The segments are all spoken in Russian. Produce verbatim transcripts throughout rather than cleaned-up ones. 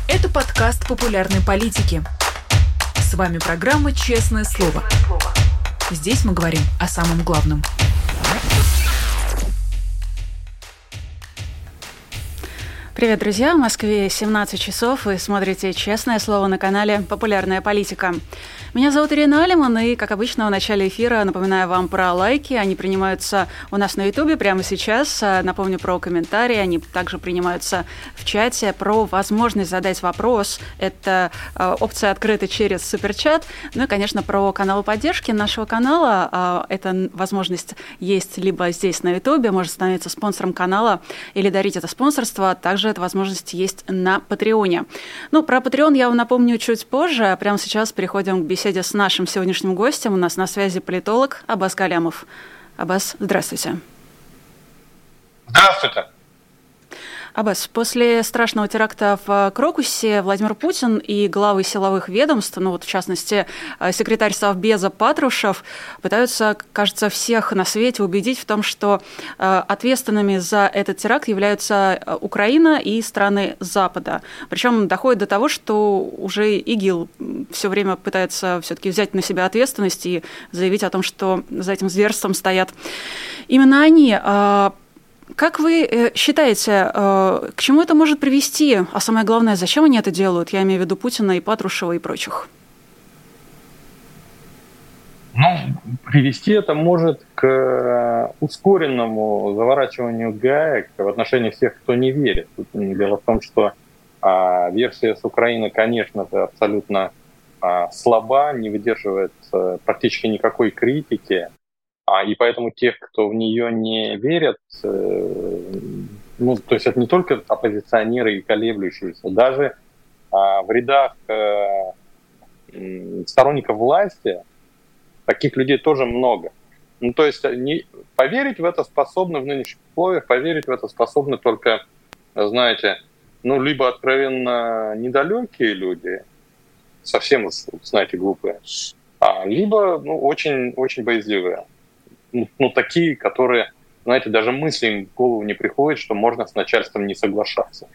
Это подкаст популярной политики. С вами программа «Честное слово». Здесь мы говорим о самом главном. Привет, друзья! В Москве семнадцать часов. Вы смотрите «Честное слово» на канале «Популярная политика». Меня зовут Ирина Алиман, и, как обычно, в начале эфира напоминаю вам про лайки. Они принимаются у нас на Ютубе прямо сейчас. Напомню про комментарии. Они также принимаются в чате. Про возможность задать вопрос. Это опция открыта через суперчат. Ну и, конечно, про каналы поддержки нашего канала. Эта возможность есть либо здесь на Ютубе, можно становиться спонсором канала или дарить это спонсорство. Также эта возможность есть на Патреоне. Ну, про Patreon я вам напомню чуть позже. Прямо сейчас переходим к беседе с нашим сегодняшним гостем. У нас на связи политолог Аббас Галямов. Аббас, здравствуйте. Здравствуйте. Аббас, после страшного теракта в Крокусе Владимир Путин и главы силовых ведомств, ну вот в частности секретарь Совбеза Патрушев, пытаются, кажется, всех на свете убедить в том, что ответственными за этот теракт являются Украина и страны Запада. Причем доходит до того, что уже ИГИЛ все время пытается все-таки взять на себя ответственность и заявить о том, что за этим зверством стоят именно они. Как вы считаете, к чему это может привести? А самое главное, зачем они это делают? Я имею в виду Путина и Патрушева и прочих. Ну, привести это может к ускоренному заворачиванию гаек в отношении всех, кто не верит. Дело в том, что а, версия с Украины, конечно, абсолютно а, слаба, не выдерживает а, практически никакой критики. А, и поэтому тех, кто в нее не верят, э, ну, то есть это не только оппозиционеры и колеблющиеся, даже а, в рядах э, сторонников власти таких людей тоже много. Ну, то есть не, поверить в это способны в нынешних условиях, поверить в это способны только, знаете, ну, либо откровенно недалекие люди, совсем, знаете, глупые, а, либо ну, очень, очень боязливые. Ну, такие, которые, знаете, даже мысли им в голову не приходит, что можно с начальством не соглашаться.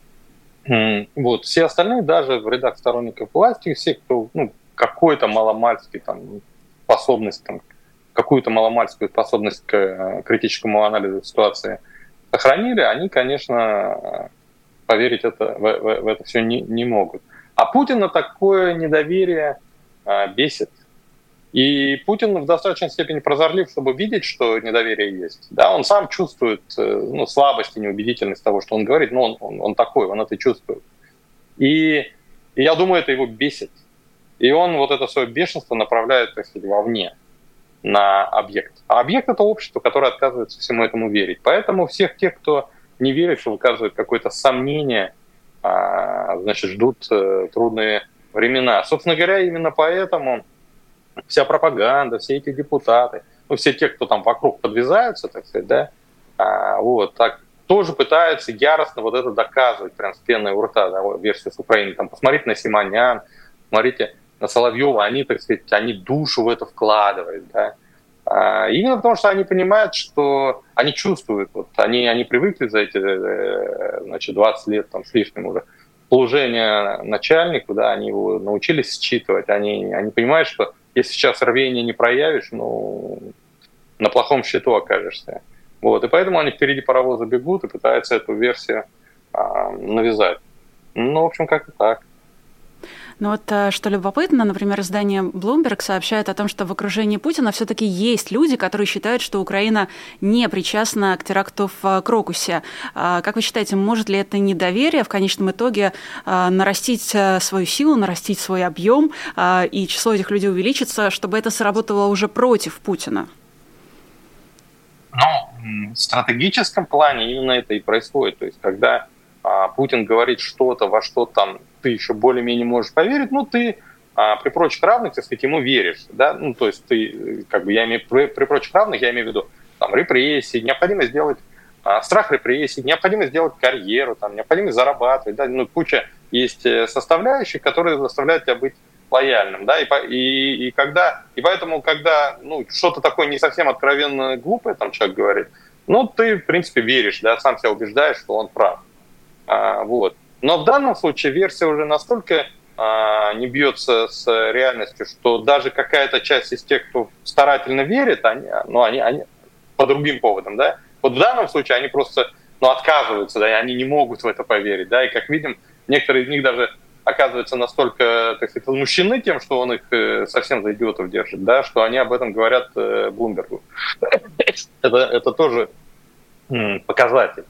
Вот. Все остальные, даже в рядах сторонников власти, все, кто ну, какой-то маломальский там, способность, там, какую-то маломальскую способность к критическому анализу ситуации сохранили, они, конечно, поверить это, в, в, в это все не, не могут. А Путина такое недоверие а, бесит. И Путин в достаточной степени прозорлив, чтобы видеть, что недоверие есть. Да, он сам чувствует ну, слабость и неубедительность того, что он говорит, но он, он, он такой, он это чувствует. И, и я думаю, это его бесит. И он вот это свое бешенство направляет, так сказать, вовне, на объект. А объект — это общество, которое отказывается всему этому верить. Поэтому всех тех, кто не верит, что выказывает какое-то сомнение, значит, ждут трудные времена. Собственно говоря, именно поэтому вся пропаганда, все эти депутаты, ну, все те, кто там вокруг подвязаются, так сказать, да, а, вот, так, тоже пытаются яростно вот это доказывать, прям с пеной у рта, да, версию с Украины. Там, посмотрите на Симонян, смотрите на Соловьева, они, так сказать, они душу в это вкладывают, да. А, именно потому, что они понимают, что они чувствуют, вот, они, они привыкли за эти, значит, двадцать лет, там, с лишним уже, служения начальнику, да, они его научились считывать, они, они понимают, что если сейчас рвение не проявишь, ну, на плохом счету окажешься. Вот. И поэтому они впереди паровоза бегут и пытаются эту версию а, навязать. Ну, в общем, как-то так. Ну вот что любопытно, например, издание Bloomberg сообщает о том, что в окружении Путина все-таки есть люди, которые считают, что Украина не причастна к теракту в Крокусе. Как вы считаете, может ли это недоверие в конечном итоге нарастить свою силу, нарастить свой объем, и число этих людей увеличится, чтобы это сработало уже против Путина? Ну, в стратегическом плане именно это и происходит. То есть, когда а, Путин говорит что-то, во что там ты еще более-менее можешь поверить, ну, ты а, при прочих равных, так сказать, ему веришь, да, ну, то есть ты, как бы, я имею, при, при прочих равных, я имею в виду, там, репрессии, необходимо сделать, а, страх репрессий, необходимо сделать карьеру, там, необходимо зарабатывать, да, ну, куча есть составляющих, которые заставляют тебя быть лояльным, да, и, и, и когда, и поэтому, когда, ну, что-то такое не совсем откровенно глупое, там, человек говорит, ну, ты, в принципе, веришь, да, сам себя убеждаешь, что он прав, а, вот. Но в данном случае версия уже настолько а, не бьется с реальностью, что даже какая-то часть из тех, кто старательно верит, они, ну, они, они по другим поводам, да, вот в данном случае они просто ну, отказываются, да, и они не могут в это поверить, да, и как видим, некоторые из них даже оказываются настолько, так сказать, возмущены тем, что он их совсем за идиотов держит, да, что они об этом говорят Блумбергу. Это, это тоже показатель.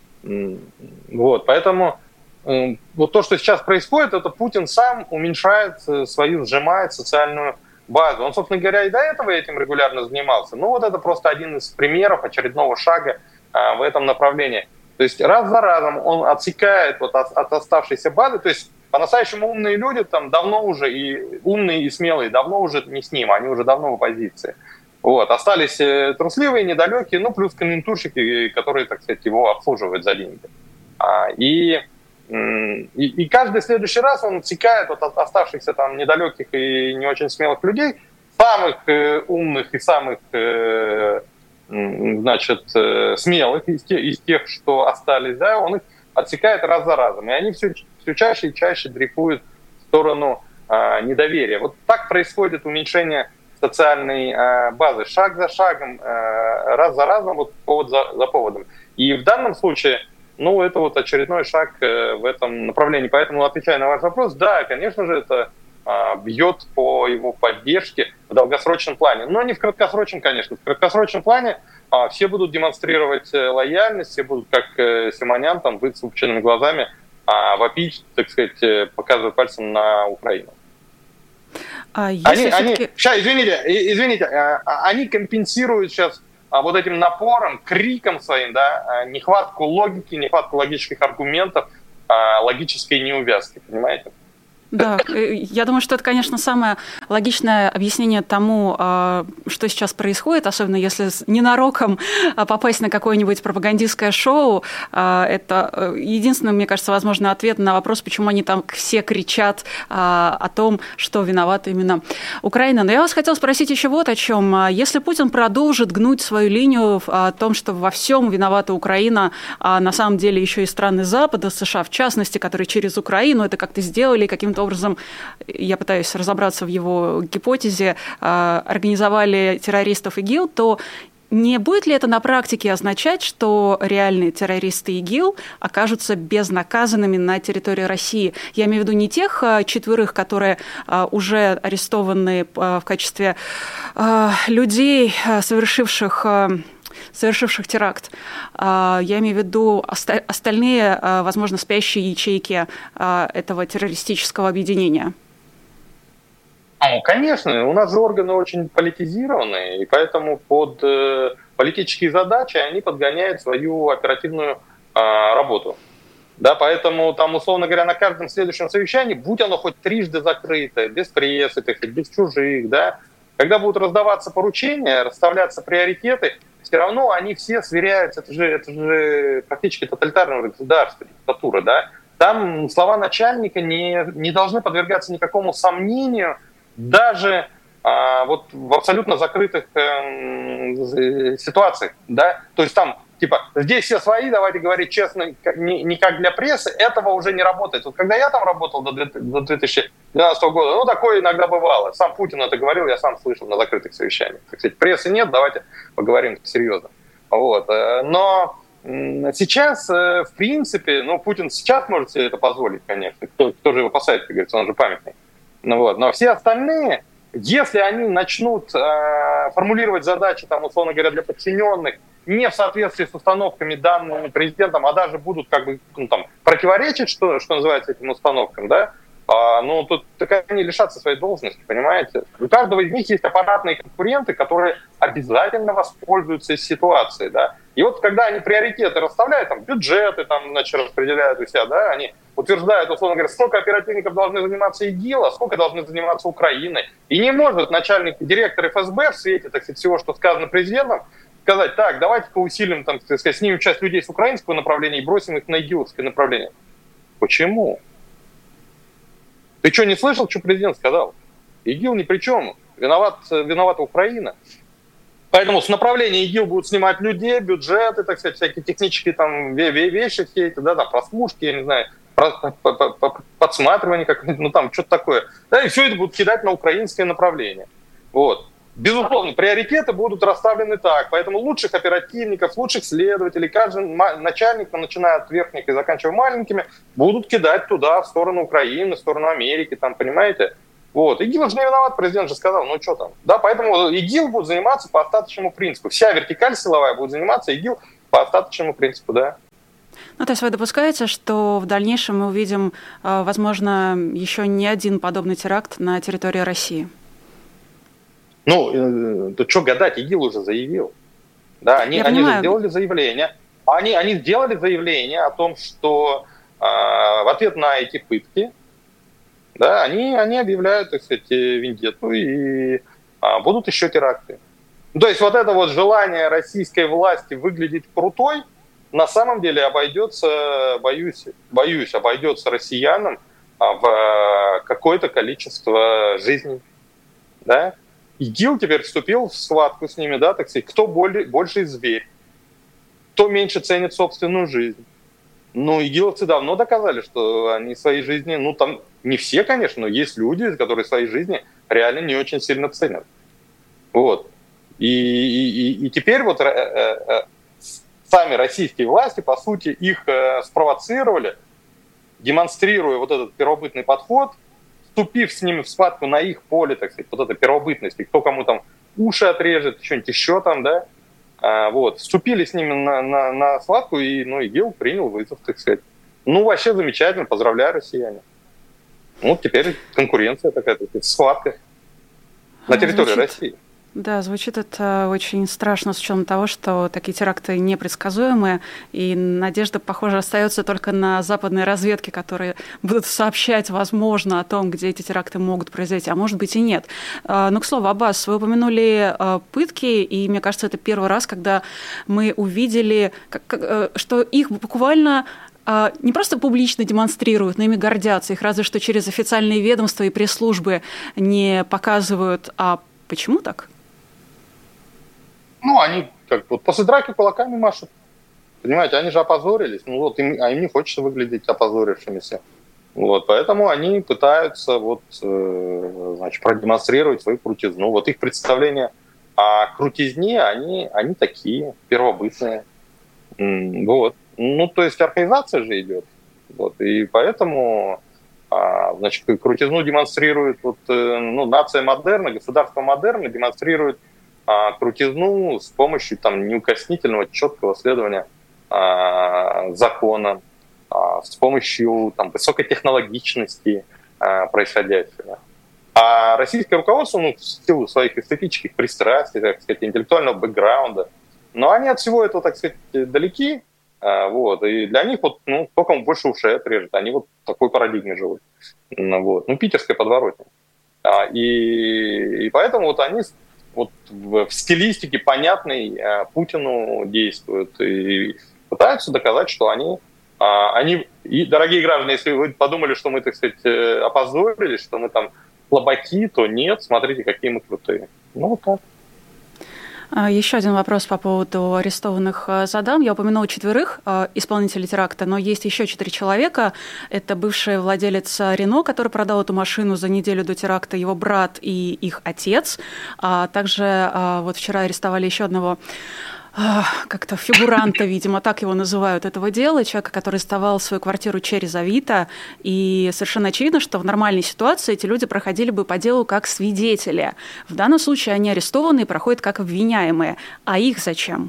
Вот, поэтому вот то, что сейчас происходит, это Путин сам уменьшает свою, сжимает социальную базу. Он, собственно говоря, и до этого этим регулярно занимался. Ну вот это просто один из примеров очередного шага а, в этом направлении. То есть раз за разом он отсекает вот от, от оставшейся базы, то есть по-настоящему умные люди там давно уже, и умные, и смелые, давно уже не с ним, они уже давно в оппозиции. Вот. Остались трусливые, недалекие, ну, плюс конъюнктурщики, которые, так сказать, его обслуживают за деньги. А, и, и, и каждый следующий раз он отсекает вот от оставшихся там недалеких и не очень смелых людей, самых э, умных и самых, э, значит, э, смелых из тех, из тех, что остались, да, он их отсекает раз за разом. И они все, все чаще и чаще дрейфуют в сторону э, недоверия. Вот так происходит уменьшение социальной э, базы, шаг за шагом, э, раз за разом, вот повод за, за поводом. И в данном случае, ну, это вот очередной шаг э, в этом направлении. Поэтому, отвечая на ваш вопрос, да, конечно же, это э, бьет по его поддержке в долгосрочном плане. Но не в краткосрочном, конечно. В краткосрочном плане э, все будут демонстрировать э, лояльность, все будут, как э, Симонян, там, быть с выпученными глазами, э, вопить, так сказать, э, показывая пальцем на Украину. А они, они, сейчас, извините, извините, они компенсируют сейчас вот этим напором, криком своим, да, нехватку логики, нехватку логических аргументов, логической неувязки, понимаете? Да, я думаю, что это, конечно, самое логичное объяснение тому, что сейчас происходит, особенно если ненароком попасть на какое-нибудь пропагандистское шоу. Это единственный, мне кажется, возможный ответ на вопрос, почему они там все кричат о том, что виновата именно Украина. Но я вас хотела спросить еще вот о чем. Если Путин продолжит гнуть свою линию о том, что во всем виновата Украина, а на самом деле еще и страны Запада, США в частности, которые через Украину это как-то сделали, каким-то образом, я пытаюсь разобраться в его гипотезе, организовали террористов ИГИЛ, то не будет ли это на практике означать, что реальные террористы ИГИЛ окажутся безнаказанными на территории России? Я имею в виду не тех четверых, которые уже арестованы в качестве людей, совершивших... совершивших теракт. Я имею в виду остальные, возможно, спящие ячейки этого террористического объединения. Ну, конечно, у нас же органы очень политизированные, и поэтому под политические задачи они подгоняют свою оперативную работу. Да, поэтому там, условно говоря, на каждом следующем совещании, будь оно хоть трижды закрыто, без прессы, так сказать, без чужих, да, когда будут раздаваться поручения, расставляться приоритеты, все равно они все сверяются, это же, это же практически тоталитарное государство, диктатура, да. Там слова начальника не, не должны подвергаться никакому сомнению, даже а, вот в абсолютно закрытых э, ситуациях, да. То есть там, типа, здесь все свои, давайте говорить честно, не, не как для прессы, этого уже не работает. Вот когда я там работал до две тысячи двенадцатого года, ну, такое иногда бывало. Сам Путин это говорил, я сам слышал на закрытых совещаниях. Так сказать, прессы нет, давайте поговорим серьезно. Вот. Но сейчас, в принципе, ну, Путин сейчас может себе это позволить, конечно. Кто, кто же его посадит, как говорится, он же памятный. Ну, вот. Но все остальные, если они начнут э, формулировать задачи, там, условно говоря, для подчиненных, не в соответствии с установками, данными президентом, а даже будут как бы ну, там, противоречить, что, что называется, этим установкам, да, а, ну, тут так они лишатся своей должности, понимаете? У каждого из них есть аппаратные конкуренты, которые обязательно воспользуются из ситуации, да. И вот когда они приоритеты расставляют, там, бюджеты, там, значит, распределяют у себя, да, они утверждают, условно говоря, сколько оперативников должны заниматься ИГИЛ, а сколько должны заниматься Украиной. И не может начальник, директор эф эс бэ в свете, так сказать, всего, что сказано президентом, сказать, так, давайте-ка усилим, там, так сказать, снимем часть людей с украинского направления и бросим их на игиловское направление. Почему? Ты что, не слышал, что президент сказал? ИГИЛ ни при чем. Виноват, виновата Украина. Поэтому с направления ИГИЛ будут снимать людей, бюджеты, так сказать, всякие технические там вещи все эти, да, там, прослушки, я не знаю, подсматривание, как, ну там что-то такое. Да, и все это будут кидать на украинское направление. Вот. Безусловно, приоритеты будут расставлены так, поэтому лучших оперативников, лучших следователей, каждый начальник, начиная от верхних и заканчивая маленькими, будут кидать туда, в сторону Украины, в сторону Америки, там, понимаете? Вот. ИГИЛ же не виноват, президент же сказал, ну что там. Да, поэтому ИГИЛ будет заниматься по остаточному принципу. Вся вертикаль силовая будет заниматься ИГИЛ по остаточному принципу, да. Ну, то есть вы допускаете, что в дальнейшем мы увидим, возможно, еще не один подобный теракт на территории России? Ну, то что гадать, ИГИЛ уже заявил. Да, они, они же сделали заявление. Они, они сделали заявление о том, что э, в ответ на эти пытки, да, они, они объявляют, так сказать, вендетту и а, будут еще теракты. То есть вот это вот желание российской власти выглядеть крутой, на самом деле обойдется, боюсь, боюсь, обойдется россиянам в какое-то количество жизней. Да? ИГИЛ теперь вступил в схватку с ними, да, так сказать, кто более, больше зверь, кто меньше ценит собственную жизнь. Ну, игиловцы давно доказали, что они своей жизни, ну, там не все, конечно, но есть люди, которые своей жизни реально не очень сильно ценят. Вот. И, и, и теперь вот э, э, сами российские власти, по сути, их э, спровоцировали, демонстрируя вот этот первобытный подход, вступив с ними в схватку на их поле, так сказать, вот этой первобытности, кто кому там уши отрежет, что-нибудь еще там, да, а, вот, вступили с ними на, на, на схватку, и, ну, ИГИЛ принял вызов, так сказать. Ну, вообще замечательно, поздравляю, россияне. Ну, теперь конкуренция такая, так сказать, схватка на территории Звучит... России. Да, звучит это очень страшно с учетом того, что такие теракты непредсказуемые, и надежда, похоже, остается только на западной разведке, которые будут сообщать, возможно, о том, где эти теракты могут произойти, а может быть и нет. Но, к слову, Аббас, вы упомянули пытки, и мне кажется, это первый раз, когда мы увидели, что их буквально не просто публично демонстрируют, но ими гордятся, их разве что через официальные ведомства и пресс-службы не показывают. А почему так? Ну, они как вот после драки кулаками машут. Понимаете, они же опозорились. Ну вот им, а им не хочется выглядеть опозорившимися. Вот, поэтому они пытаются вот, э, значит, продемонстрировать свою крутизну. Вот их представления о крутизне, они, они такие, первобытные. Вот. Ну, то есть организация же идет. Вот, и поэтому, а, значит, крутизну демонстрирует вот, ну, нация модерна, государство модерна демонстрирует а, крутизну с помощью там, неукоснительного, четкого следования а, законам, а, с помощью там, высокой технологичности а, происходящего. А российское руководство, ну, в силу своих эстетических пристрастий, так сказать, интеллектуального бэкграунда, но они от всего этого, так сказать, далеки. А, вот, и для них вот, ну, кто кому больше ушей отрежет, они вот в такой парадигме живут. Ну, вот. Ну, питерская подворотня. А, и, и поэтому вот они вот в, в стилистике понятной а, Путину действуют и пытаются доказать, что они, а, они... И, дорогие граждане, если вы подумали, что мы, так сказать, опозорились, что мы там слабаки, то нет, смотрите, какие мы крутые. Ну, вот так. Еще один вопрос по поводу арестованных задам. Я упомянула четверых исполнителей теракта, но есть еще четыре человека. Это бывший владелец Рено, который продал эту машину за неделю до теракта, его брат и их отец. А также вот вчера арестовали еще одного как-то фигуранта, видимо, так его называют, этого дела, человека, который сдавал свою квартиру через Авито, и совершенно очевидно, что в нормальной ситуации эти люди проходили бы по делу как свидетели. В данном случае они арестованы и проходят как обвиняемые. А их зачем?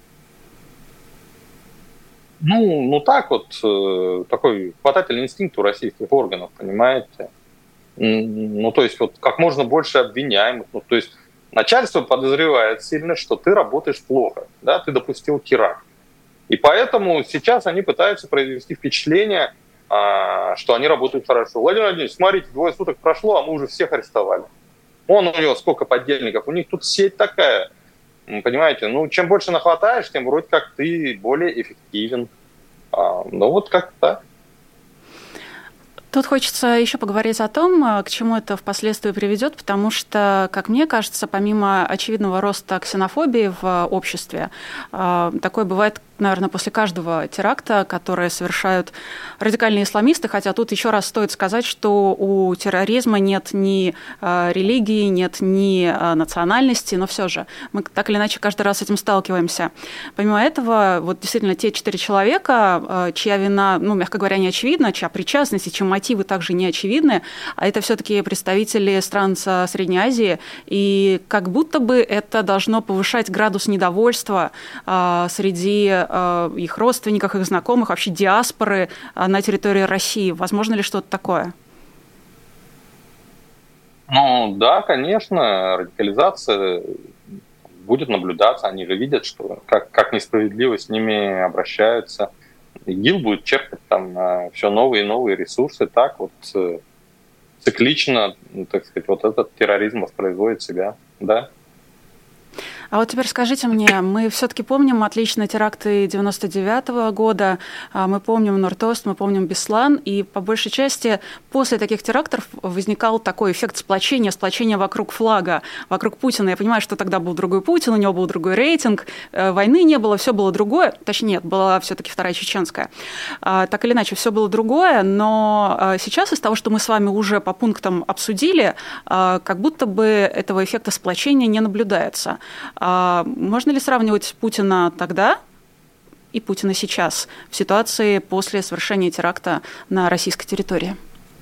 Ну, ну так вот, э, такой хватательный инстинкт у российских органов, понимаете? Ну, то есть вот как можно больше обвиняемых, ну, то есть начальство подозревает сильно, что ты работаешь плохо, да, ты допустил теракт. И поэтому сейчас они пытаются произвести впечатление, а, что они работают хорошо. Владимир Владимирович, смотрите, двое суток прошло, а мы уже всех арестовали. Вон у него сколько подельников, у них тут сеть такая, понимаете, ну, чем больше нахватаешь, тем вроде как ты более эффективен. А, ну, вот как так. Тут хочется еще поговорить о том, к чему это впоследствии приведет, потому что, как мне кажется, помимо очевидного роста ксенофобии в обществе, такое бывает наверное, после каждого теракта, которые совершают радикальные исламисты, хотя тут еще раз стоит сказать, что у терроризма нет ни э, религии, нет ни э, национальности, но все же мы так или иначе каждый раз с этим сталкиваемся. Помимо этого, вот действительно те четыре человека, э, чья вина, ну, мягко говоря, не очевидна, чья причастность и чьи мотивы также не очевидны, а это все-таки представители стран Средней Азии, и как будто бы это должно повышать градус недовольства э, среди их родственников, их знакомых, вообще диаспоры на территории России. Возможно ли что-то такое? Ну да, конечно, радикализация будет наблюдаться. Они же видят, что как, как несправедливо с ними обращаются. ИГИЛ будет черпать там все новые и новые ресурсы. Так вот циклично, так сказать, вот этот терроризм воспроизводит себя, да. А вот теперь скажите мне, мы все-таки помним отлично теракты девяносто девятого года, мы помним Норд-Ост, мы помним Беслан, и по большей части после таких терактов возникал такой эффект сплочения, сплочения вокруг флага, вокруг Путина. Я понимаю, что тогда был другой Путин, у него был другой рейтинг, войны не было, все было другое, точнее, нет, была все-таки Вторая Чеченская. Так или иначе, все было другое, но сейчас из того, что мы с вами уже по пунктам обсудили, как будто бы этого эффекта сплочения не наблюдается. Можно ли сравнивать Путина тогда и Путина сейчас в ситуации после совершения теракта на российской территории?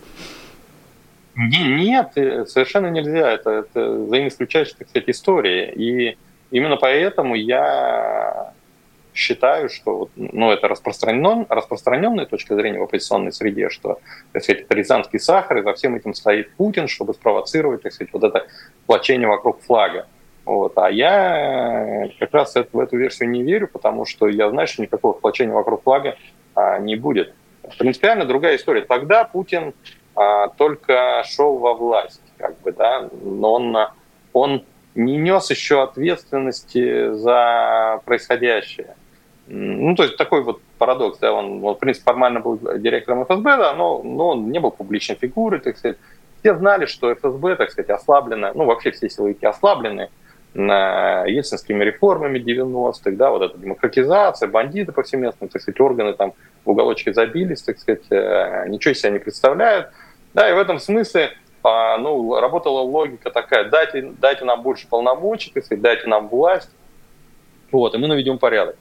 Нет, совершенно нельзя. Это, это взаимоисключающая, так сказать, история. И именно поэтому я считаю, что ну, это распространен, распространенная точка зрения в оппозиционной среде, что, так сказать, это рязанский сахар, и за всем этим стоит Путин, чтобы спровоцировать, так сказать, вот это сплочение вокруг флага. Вот. А я как раз в эту версию не верю, потому что я знаю, что никакого сплочения вокруг флага а, не будет. Принципиально другая история. Тогда Путин а, только шел во власть, как бы, да, но он, он не нес еще ответственности за происходящее. Ну, то есть такой вот парадокс, да, он, он в принципе, формально был директором эф эс бэ, да, но, но он не был публичной фигурой, так сказать. Все знали, что эф эс бэ, так сказать, ослаблено, ну, вообще все силовики ослаблены ельцинскими реформами девяностых, да, вот эта демократизация, бандиты повсеместно, так сказать, органы там в уголочке забились, так сказать, ничего себя не представляют. Да, и в этом смысле ну, работала логика такая: дайте, дайте нам больше полномочий, так сказать, дайте нам власть, вот, и мы наведем порядок.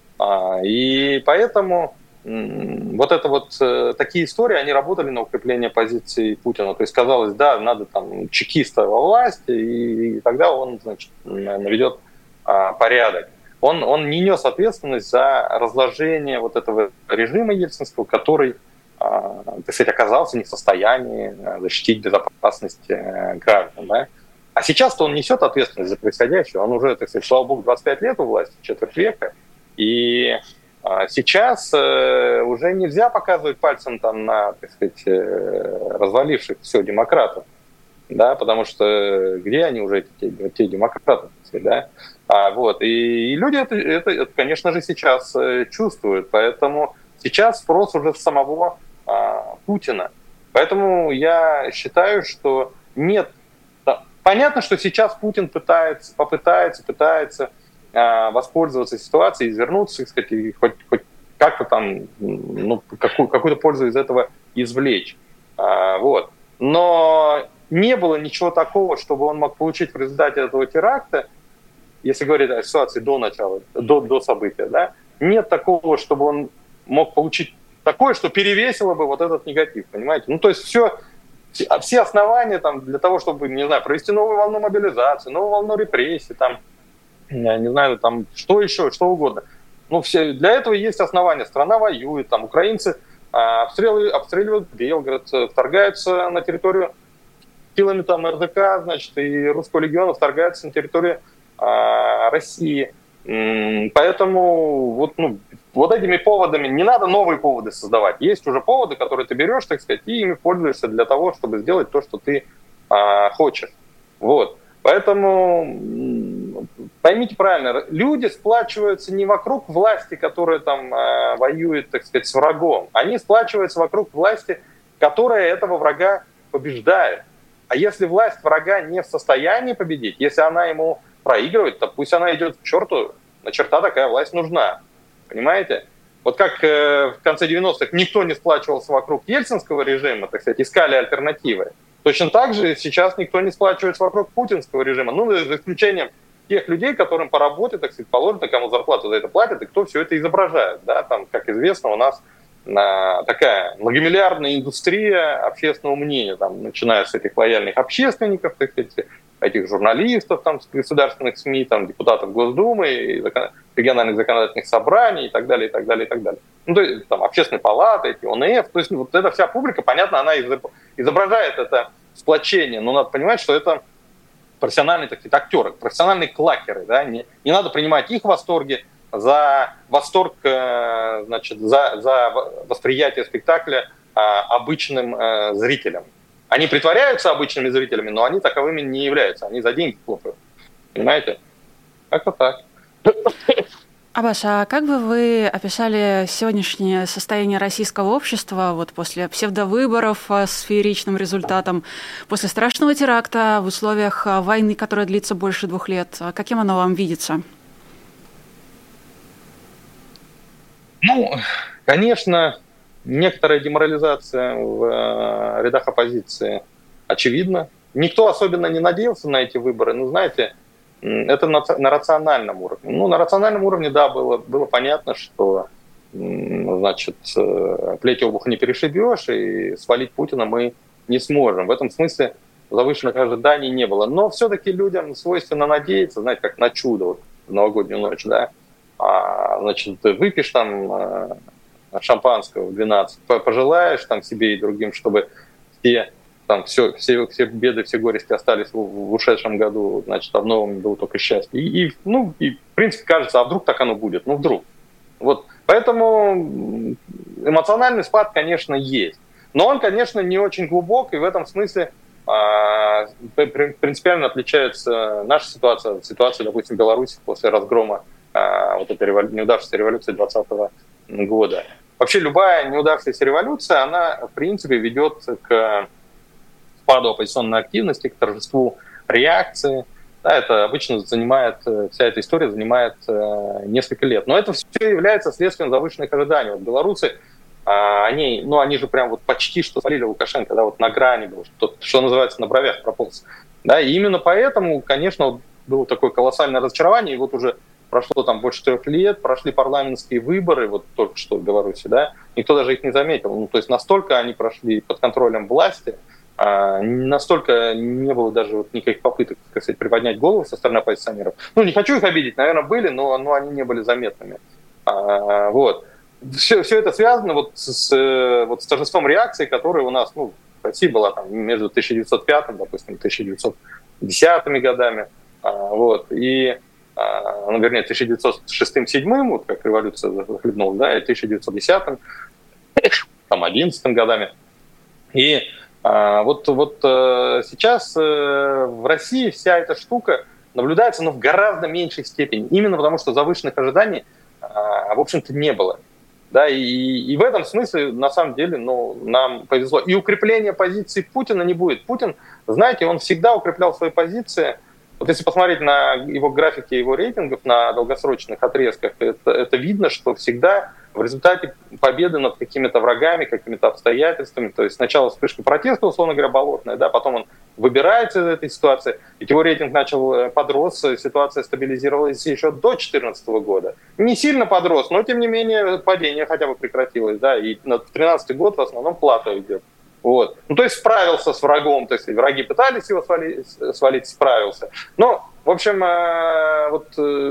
И поэтому вот это вот такие истории, они работали на укрепление позиции Путина. То есть казалось, да, надо там чекиста во власти, и, и тогда он, значит, наведет а, порядок. Он, он не нес ответственность за разложение вот этого режима ельцинского, который, а, так сказать, оказался не в состоянии защитить безопасность граждан. Да? А сейчас-то он несет ответственность за происходящее. Он уже, так сказать, слава богу, двадцать пять лет у власти, четверть века. И сейчас э, уже нельзя показывать пальцем там на, так сказать, э, разваливших все демократов, да, потому что где они уже, эти, те демократы, так сказать, да, а, вот, и, и люди это, это, это, конечно же, сейчас э, чувствуют, поэтому сейчас спрос уже с самого э, Путина, поэтому я считаю, что нет, да, понятно, что сейчас Путин пытается, попытается, пытается воспользоваться ситуацией, извернуться, так сказать, и хоть, хоть как-то там, ну, какую, какую-то пользу из этого извлечь. А, вот. Но не было ничего такого, чтобы он мог получить в результате этого теракта, если говорить о ситуации до начала, до, до события, да, нет такого, чтобы он мог получить такое, что перевесило бы вот этот негатив, понимаете? Ну, то есть все, все основания там для того, чтобы, не знаю, провести новую волну мобилизации, новую волну репрессий, там, я не знаю, там, что еще, что угодно. Ну, все, для этого есть основания. Страна воюет, там, украинцы а, обстреливают, обстреливают Белгород, вторгаются на территорию силами там эр дэ ка, значит, и Русского легиона вторгаются на территорию а, России. М-м, поэтому вот, ну, вот этими поводами не надо новые поводы создавать. Есть уже поводы, которые ты берешь, так сказать, и ими пользуешься для того, чтобы сделать то, что ты а, хочешь. Вот. Поэтому поймите правильно, люди сплачиваются не вокруг власти, которая там э, воюет, так сказать, с врагом. Они сплачиваются вокруг власти, которая этого врага побеждает. А если власть врага не в состоянии победить, если она ему проигрывает, то пусть она идет к черту, на черта такая власть нужна. понимаете? Вот как э, в конце девяностых никто не сплачивался вокруг ельцинского режима, так сказать, искали альтернативы. Точно так же сейчас никто не сплачивается вокруг путинского режима, ну, за исключением тех людей, которым по работе, так сказать, положено, кому зарплату за это платят, и кто все это изображает. Да? Там, как известно, у нас а, такая многомиллиардная индустрия общественного мнения, там, начиная с этих лояльных общественников, так сказать, этих журналистов, там, с государственных СМИ, там, депутатов Госдумы, и закон... региональных законодательных собраний и так далее, и так далее, и так далее. Ну, то есть, там, общественные палаты, эти О Н Ф, то есть, вот эта вся публика, понятно, она изображает это сплочение, но надо понимать, что это профессиональные, так сказать, актеры, профессиональные клакеры, да, не, не надо принимать их восторги за восторг, значит, за, за восприятие спектакля обычным зрителям. Они притворяются обычными зрителями, но они таковыми не являются. Они за деньги хлопают. Понимаете? Как-то так. Аббас, а как бы вы описали сегодняшнее состояние российского общества вот после псевдовыборов с фееричным результатом, после страшного теракта в условиях войны, которая длится больше двух лет? Каким оно вам видится? Ну, конечно, некоторая деморализация в рядах оппозиции очевидна. Никто особенно не надеялся на эти выборы, но, знаете, это на, на рациональном уровне. Ну, на рациональном уровне, да, было, было понятно, что, значит, плеть обух не перешибешь, и свалить Путина мы не сможем. В этом смысле завышенных ожиданий не было. Но все-таки людям свойственно надеяться, знаете, как на чудо вот, в новогоднюю ночь, да. А, значит, выпьешь там шампанского в двенадцать, пожелаешь там себе и другим, чтобы все... Там все, все, все беды, все горести остались в, в ушедшем году, значит, а в новом было только счастье. И, и, ну, и, в принципе, кажется, а вдруг так оно будет? Ну, вдруг. Вот. Поэтому эмоциональный спад, конечно, есть. Но он, конечно, не очень глубок, и в этом смысле а, принципиально отличается наша ситуация от ситуации, допустим, в Беларуси после разгрома а, вот этой револю... неудавшейся революции двадцатого года. Вообще любая неудавшаяся революция, она, в принципе, ведет к спаду оппозиционной активности, к торжеству реакции. Да, это обычно занимает, вся эта история занимает э, несколько лет. Но это все является следствием завышенных ожиданий. Вот белорусы, э, они, ну, они же прям вот почти что свалили Лукашенко, да, вот на грани был, что, что называется, на бровях прополз. Да, и именно поэтому, конечно, было такое колоссальное разочарование, и вот уже прошло там больше трех лет, прошли парламентские выборы, вот только что в Беларуси, да, никто даже их не заметил. Ну, то есть настолько они прошли под контролем власти, А, настолько не было даже вот никаких попыток, так сказать, приподнять голову со стороны оппозиционеров. Ну, не хочу их обидеть, наверное, были, но, но они не были заметными. А, вот. Все, все это связано вот с, вот с торжеством реакции, которая у нас, ну, в России была там между тысяча девятьсот пятым, допустим, тысяча девятьсот десятыми годами, а, вот, и, а, ну, вернее, тысяча девятьсот шестым-седьмым, вот как революция захлебнулась, да, и тысяча девятьсот десятым, там, одиннадцатым годами. И А, вот, вот сейчас в России вся эта штука наблюдается, но в гораздо меньшей степени. Именно потому, что завышенных ожиданий, в общем-то, не было. Да, и, и в этом смысле, на самом деле, ну, нам повезло. И укрепления позиции Путина не будет. Путин, знаете, он всегда укреплял свои позиции. Вот если посмотреть на его графики, его рейтингов на долгосрочных отрезках, это, это видно, что всегда в результате победы над какими-то врагами, какими-то обстоятельствами, то есть сначала вспышка протеста, условно говоря, болотная, да, потом он выбирается из этой ситуации, ведь его рейтинг начал подрос, ситуация стабилизировалась еще до две тысячи четырнадцатого года. Не сильно подрос, но тем не менее падение хотя бы прекратилось, да, и на две тысячи тринадцатый год в основном плата идет. Вот. Ну, то есть справился с врагом, то есть враги пытались его свалить, свалить справился. Но, в общем, вот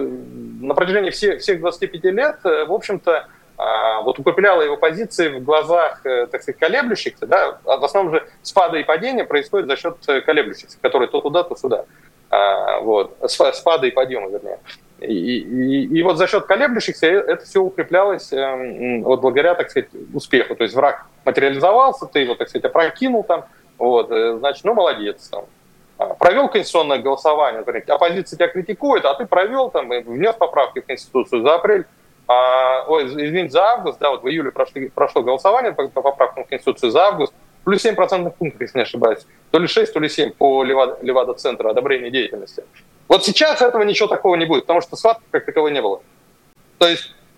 на протяжении всех, всех двадцати пяти лет, в общем-то, вот укрепляла его позиции в глазах, так сказать, колеблющихся, да, в основном же спады и падения происходят за счет колеблющихся, которые то туда, то сюда, вот, спады и подъемы, вернее. И, и, и вот за счет колеблющихся это все укреплялось вот благодаря, так сказать, успеху. То есть враг материализовался, ты его, так сказать, опрокинул там, вот, значит, ну, молодец там. Провел конституционное голосование, например, оппозиция тебя критикует, а ты провел там, и внес поправки в Конституцию за апрель, а, ой, извините, за август, да, вот в июле прошли, прошло голосование по, по поправкам в Конституцию за август, плюс семь процентных пунктов, если не ошибаюсь, то ли шесть, то ли семь по Левада-центру одобрения деятельности. Вот сейчас этого ничего такого не будет, потому что схватки как таковой не было. То есть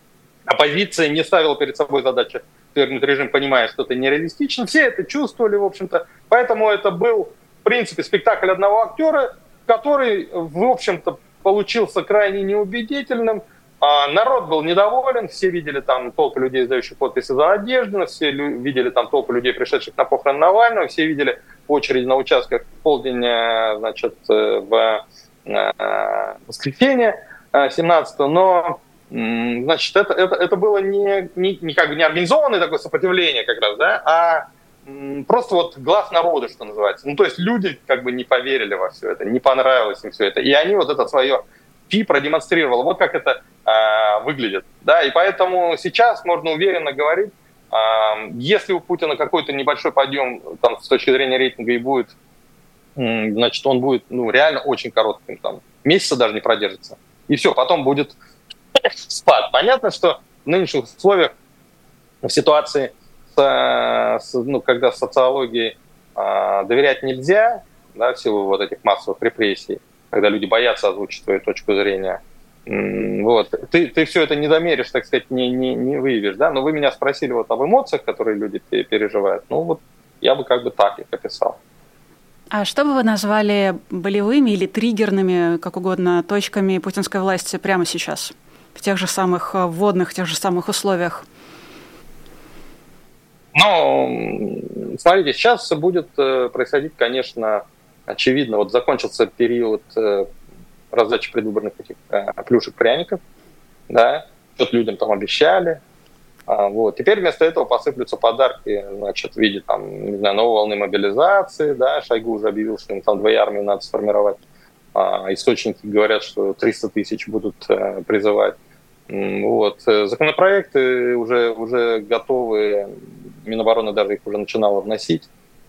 оппозиция не ставила перед собой задачу свергнуть режим, понимая, что это нереалистично. Все это чувствовали, в общем-то. Поэтому это был, в принципе, спектакль одного актера, который, в общем-то, получился крайне неубедительным. А народ был недоволен, все видели там толпы людей, сдающих подписи за Надеждина, все лю- видели там толпы людей, пришедших на похороны Навального, все видели очередь на участках в полдень, значит, в воскресенье семнадцатого, но, значит, это, это, это было не, не, не, как бы не организованное такое сопротивление как раз, да, а просто вот глаз народа, что называется. Ну, то есть люди как бы не поверили во все это, не понравилось им все это, и они вот это свое фи продемонстрировали. Вот как это э, выглядит, да, и поэтому сейчас можно уверенно говорить, э, если у Путина какой-то небольшой подъем там, с точки зрения рейтинга и будет, э, значит, он будет, ну, реально очень коротким, там, месяца даже не продержится, и все, потом будет спад. Понятно, что в нынешних условиях, в ситуации, с, с, ну, когда социологии э, доверять нельзя, да, в силу вот этих массовых репрессий, когда люди боятся озвучить свою точку зрения, вот, ты, ты все это не замеришь, так сказать, не, не, не выявишь, да, но вы меня спросили вот об эмоциях, которые люди переживают, ну вот я бы как бы так их описал. А что бы вы назвали болевыми или триггерными, как угодно, точками путинской власти прямо сейчас, в тех же самых вводных, в тех же самых условиях? Ну, смотрите, сейчас будет происходить, конечно, очевидно, вот закончился период э, раздачи предвыборных этих э, плюшек-пряников, да, что-то людям там обещали, а, вот. Теперь вместо этого посыплются подарки, значит, в виде там, не знаю, новой волны мобилизации, да, Шойгу уже объявил, что им там две армии надо сформировать, а, источники говорят, что триста тысяч будут э, призывать, вот. Законопроекты уже, уже готовы, Минобороны даже их уже начинало вносить.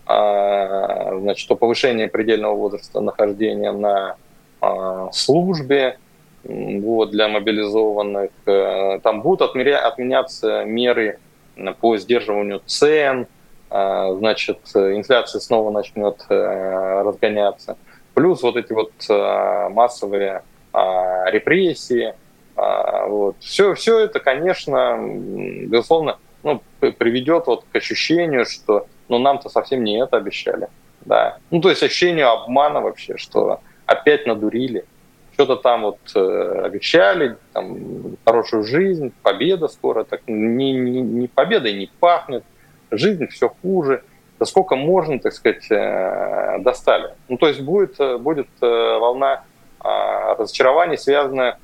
Значит, о повышении предельного возраста нахождения на а, службе вот, для мобилизованных. Там будут отмеря, отменяться меры по сдерживанию цен, а, значит, инфляция снова начнет а, разгоняться. Плюс вот эти вот а, массовые а, репрессии. А, вот. Все, все это, конечно, безусловно, ну, приведет вот к ощущению, что но нам-то совсем не это обещали. Да. Ну, то есть ощущение обмана вообще, что опять надурили. Что-то там вот э, обещали, там, хорошую жизнь, победа скоро. Так не, не, не победой не пахнет, жизнь все хуже. Да сколько можно, так сказать, э, достали. Ну, то есть будет, будет э, волна э, разочарований, связанная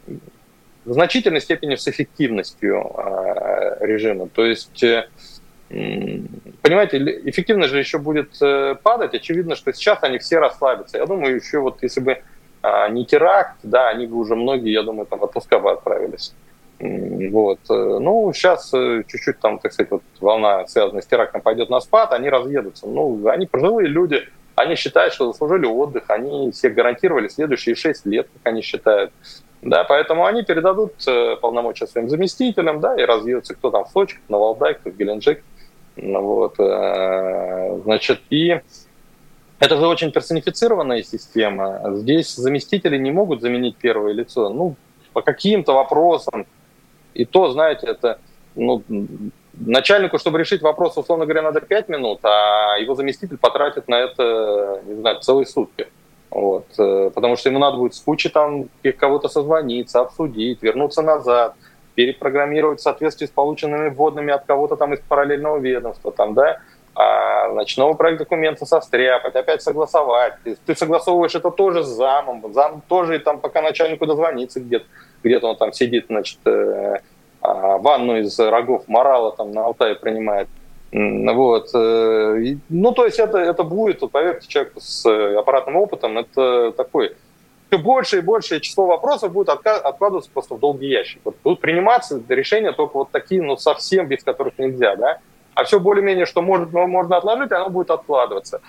в значительной степени с эффективностью э, режима. То есть... Э, Понимаете, эффективность же еще будет падать. Очевидно, что сейчас они все расслабятся. Я думаю, еще вот если бы а, не теракт, да, они бы уже многие, я думаю, там в отпуска бы отправились. Вот. Ну, сейчас чуть-чуть там, так сказать, вот волна, связанная с терактом, пойдет на спад, они разъедутся. Ну, они пожилые люди, они считают, что заслужили отдых, они себе гарантировали следующие шесть лет, как они считают. Да, поэтому они передадут полномочия своим заместителям, да, и разъедутся кто там в Сочи, на Валдай, кто в Геленджик. Вот, значит, и это же очень персонифицированная система. Здесь заместители не могут заменить первое лицо. Ну, по каким-то вопросам. И то, знаете, это, ну, начальнику, чтобы решить вопрос, условно говоря, надо пять минут, а его заместитель потратит на это, не знаю, целые сутки. Вот, потому что ему надо будет с кучей там кого-то созвониться, обсудить, вернуться назад, перепрограммировать в соответствии с полученными вводными от кого-то там из параллельного ведомства, там, да, а, значит, новый проект документа состряпать, опять согласовать. Ты, ты согласовываешь это тоже с замом, зам тоже там пока начальнику дозвониться где-то, где-то он там сидит, значит, э, а, ванну из рогов морала там на Алтае принимает. Вот. Ну, то есть это, это будет, поверьте, человек с аппаратным опытом, это такой... Все больше и большее число вопросов будет откладываться просто в долгий ящик. Вот будут приниматься решения только вот такие, ну, совсем без которых нельзя, да. А все более-менее, что может, можно отложить, оно будет откладываться.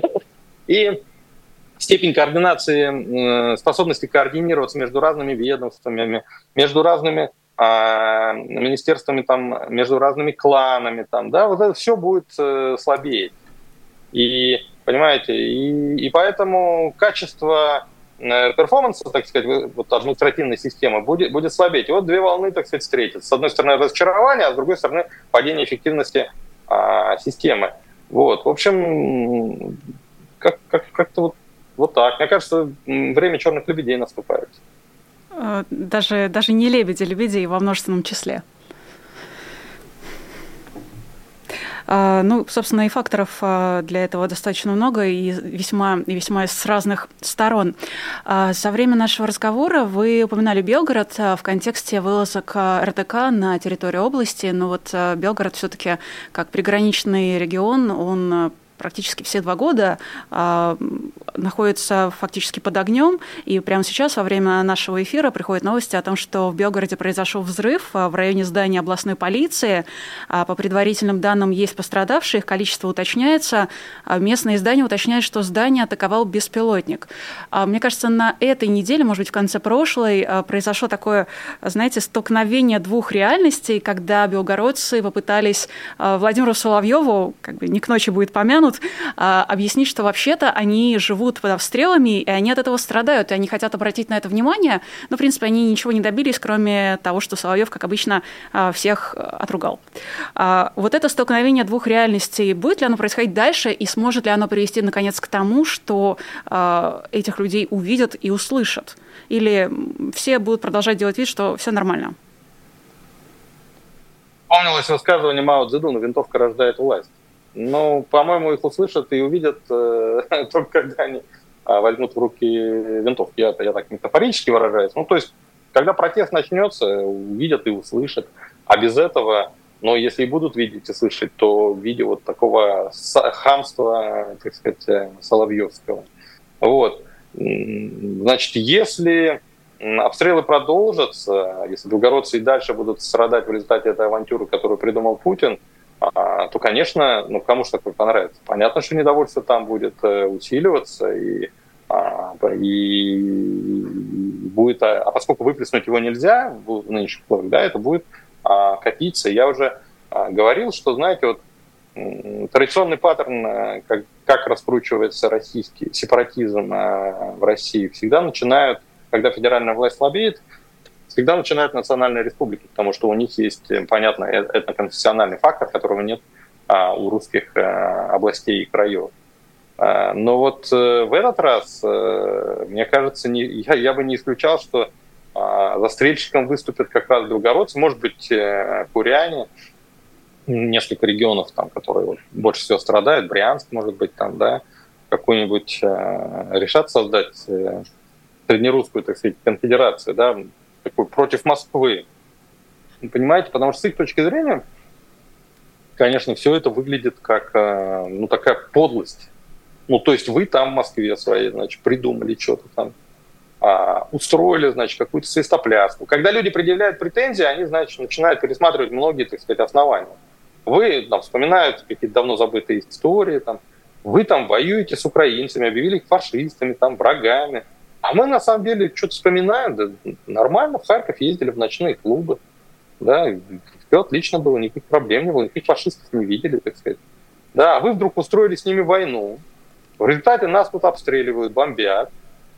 И степень координации, способности координироваться между разными ведомствами, между разными а, министерствами, там, между разными кланами, там, да, вот это все будет э, слабеть. И, понимаете, и, и поэтому качество перформанса, так сказать, вот административной системы будет, будет слабеть. И вот две волны, так сказать, встретятся. С одной стороны, разочарование, а с другой стороны, падение эффективности а, системы. Вот. В общем, как, как, как-то вот, вот так. Мне кажется, время черных лебедей наступает. Даже, даже не лебеди, лебедей во множественном числе. Ну, собственно, и факторов для этого достаточно много и весьма, и весьма с разных сторон. За время нашего разговора вы упоминали Белгород в контексте вылазок эр тэ ка на территорию области, но вот Белгород все-таки как приграничный регион, он практически все два года э, находится фактически под огнем. И прямо сейчас, во время нашего эфира, приходят новости о том, что в Белгороде произошел взрыв в районе здания областной полиции. А по предварительным данным, есть пострадавшие, их количество уточняется. А местное издание уточняет, что здание атаковал беспилотник. А мне кажется, на этой неделе, может быть, в конце прошлой, произошло такое, знаете, столкновение двух реальностей, когда белгородцы попытались Владимиру Соловьеву, как бы не к ночи будет помянут, объяснить, что вообще-то они живут под обстрелами, и они от этого страдают, и они хотят обратить на это внимание, но, в принципе, они ничего не добились, кроме того, что Соловьев, как обычно, всех отругал. Вот это столкновение двух реальностей, будет ли оно происходить дальше, и сможет ли оно привести, наконец, к тому, что этих людей увидят и услышат? Или все будут продолжать делать вид, что все нормально? Помнилось высказывание Мао Цзэдуна: «Винтовка рождает власть». Ну, по-моему, их услышат и увидят э, только когда они э, возьмут в руки винтовки. Я, я так метафорически выражаюсь. Ну, то есть, когда протест начнется, увидят и услышат. А без этого, ну, если и будут видеть и слышать, то в виде вот такого хамства, так сказать, соловьевского. Вот. Значит, если обстрелы продолжатся, если белгородцы и дальше будут страдать в результате этой авантюры, которую придумал Путин, то, конечно, ну, кому же такое понравится? Понятно, что недовольство там будет усиливаться, и, и будет, а поскольку выплеснуть его нельзя в нынешних условиях, да, это будет копиться. Я уже говорил, что, знаете, вот традиционный паттерн, как, как раскручивается российский сепаратизм в России, всегда начинают, когда федеральная власть слабеет, всегда начинают национальные республики, потому что у них есть, понятно, этноконфессиональный фактор, которого нет а, у русских а, областей и краев. А, но вот а, в этот раз, а, мне кажется, не, я, я бы не исключал, что а, застрельщиком выступят как раз белгородцы, может быть, а, куряне, несколько регионов, там, которые вот, больше всего страдают, Брянск, может быть, там, да, какую-нибудь а, решат создать а, среднерусскую, так сказать, конфедерацию, да, такой против Москвы. Понимаете? Потому что с их точки зрения, конечно, все это выглядит как, ну, такая подлость. Ну, то есть вы там в Москве своей, значит, придумали что-то там, а, устроили, значит, какую-то свистопляску. Когда люди предъявляют претензии, они, значит, начинают пересматривать многие, так сказать, основания. Вы там вспоминаете какие-то давно забытые истории, там, вы там воюете с украинцами, объявили их фашистами, там, врагами. А мы, на самом деле, что-то вспоминаем, да, нормально, в Харьков ездили в ночные клубы, да, все отлично было, никаких проблем не было, никаких фашистов не видели, так сказать. Да, а вы вдруг устроили с ними войну, в результате нас тут обстреливают, бомбят,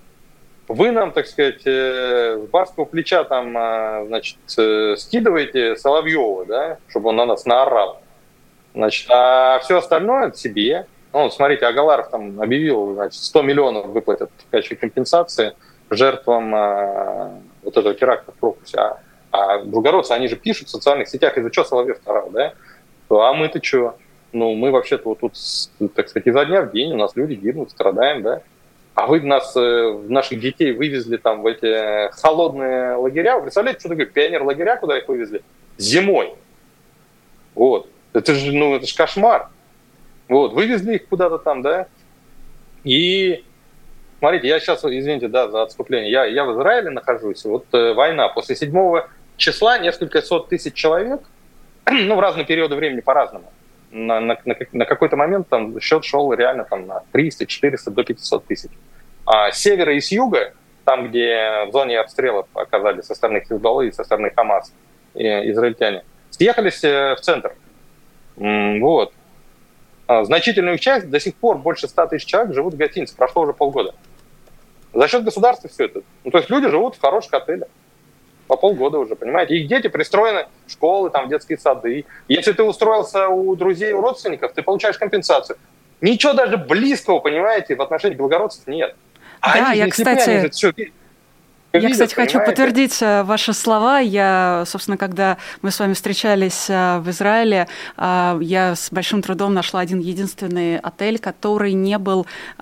вы нам, так сказать, с барского плеча там, значит, скидываете Соловьева, да, чтобы он на нас наорал, значит, а все остальное себе. Ну, смотрите, Агаларов там объявил, значит, сто миллионов выплатят в качестве компенсации жертвам а, вот этого теракта в Крокусе. А, а белгородцы, они же пишут в социальных сетях, из-за чего Соловьев орал, да? А мы-то что? Ну, мы вообще-то вот тут, так сказать, изо дня в день, у нас люди гибнут, страдаем, да? А вы нас, наших детей вывезли там в эти холодные лагеря. Вы представляете, что такое пионер-лагеря, куда их вывезли? Зимой. Вот. Это же, ну, это же кошмар. Вот, вывезли их куда-то там, да, и, смотрите, я сейчас, извините, да, за отступление, я, я в Израиле нахожусь, вот э, война, после седьмого числа несколько сот тысяч человек, ну, в разные периоды времени по-разному, на, на, на, на какой-то момент там счет шел реально там на триста, четыреста, до пятисот тысяч. А с севера и с юга, там, где в зоне обстрелов оказались со стороны Хизбаллы и со стороны Хамас, и, израильтяне, съехались в центр, вот. Значительную часть, до сих пор больше ста тысяч человек живут в гостинице, прошло уже полгода. За счет государства все это. Ну, то есть люди живут в хороших отелях по полгода уже, понимаете? Их дети пристроены в школы, там, в детские сады. Если ты устроился у друзей, у родственников, ты получаешь компенсацию. Ничего даже близкого, понимаете, в отношении белгородцев нет. А да, они я, не кстати... слепые, они же все... Я, видят, кстати, хочу понимаете? подтвердить ваши слова. Я, собственно, когда мы с вами встречались в Израиле, я с большим трудом нашла один единственный отель, который не был,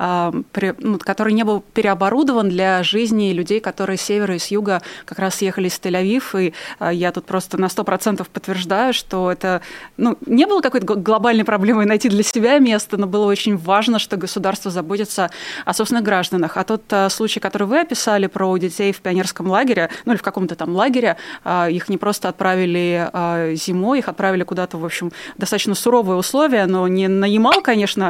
который не был переоборудован для жизни людей, которые с севера и с юга как раз съехали из Тель-Авив. И я тут просто на сто процентов подтверждаю, что это ну, не было какой-то глобальной проблемой найти для себя место, но было очень важно, что государство заботится о собственных гражданах. А тот случай, который вы описали про детей в пионерском лагере, ну или в каком-то там лагере, их не просто отправили зимой, их отправили куда-то, в общем, достаточно суровые условия, но не на Ямал, конечно,